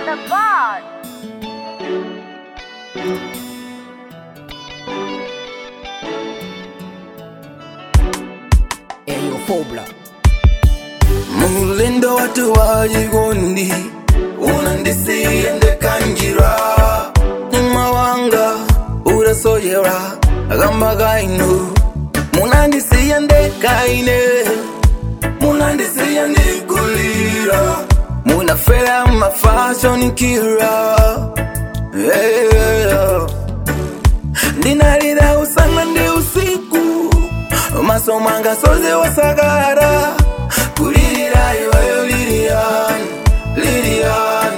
the bar. Eyo Fobla Mulindo watu wajigundi unandisiende kanjira nimawanga urasoyera agamba gainu munandisiende kaine munandisiende kulira munafera mafashion kira ndinarira usana ndi usiku masomanga soze wasagara kulirira iwayo Lilian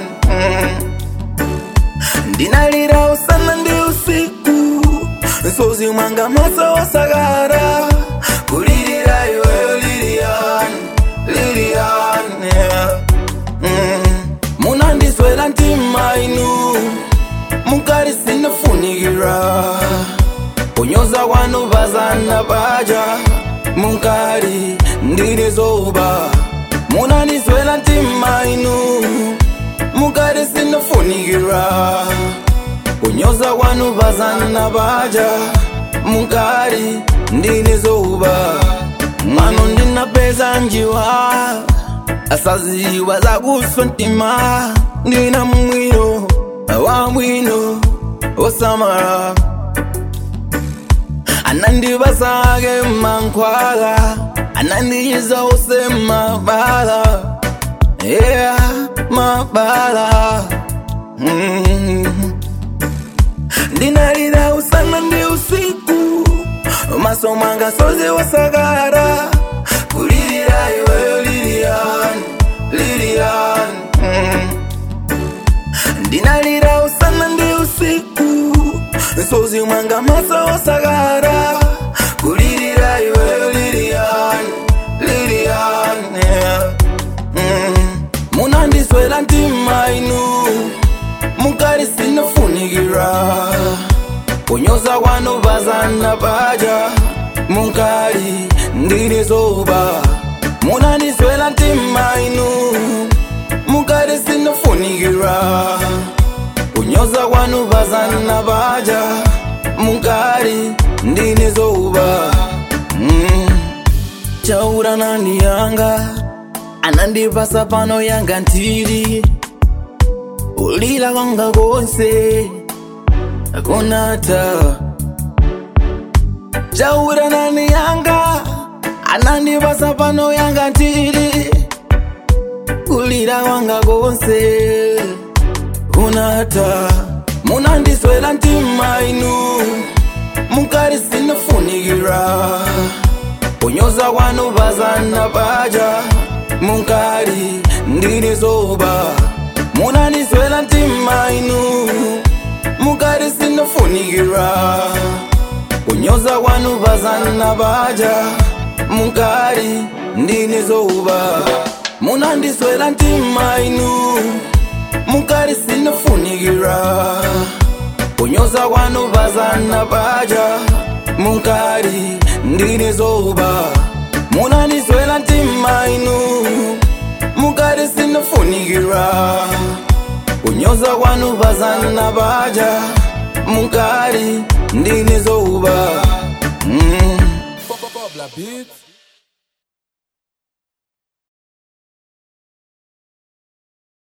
ndinarira usana ndi usiku sozi mwanga maso wasagara kulirira iwayo Lilian munandiswela ntima inu mukari sinafunigira kunyoza wanu bazana baja mukari ndirizoba munandiswela ntima inu mukari sinafunigira kunyoza wanu bazana baja mukari ndirizoba mano ndinapeza njiwa asaziwa za kusontima ndina mwino wa mwino osamara anandibasage mankwala anandiza osema bala mabala ndinarira usana ndi usiku masomanga soze wasagara kulirira iwayo Lilian ndinarira usana ndi usiku sozi mwanga maso wasagara kulirira iwayo Lilian munandiswela ntima inu mukari sinafunigira kunyoza wanu bazana baja mukari ndirizoba munandiswela ntima inu mukari sinafunigira kunyoza wanu bazana baja mukari ndirizoba chaura nani yanga anandipasa pano yanga ntiri ulila wanga gonse akonata chaura nani yanga anandipasa pano yanga ntiri ulila wanga gonse kunata munandiswela ntima inu mukari sinafunigira kunyoza wanu bazana baja mukari ndirizoba munandiswela ntima inu mukari sinafunigira kunyoza wanu bazana baja mukari ndirizoba munandiswela ntima inu mukari sinafunigira kunyoza wanu bazana baja mukari ndirizoba munandiswela ntima inu mukari sinafunigira kunyoza wanu bazana baja mukari ndirizoba Fobla Beats.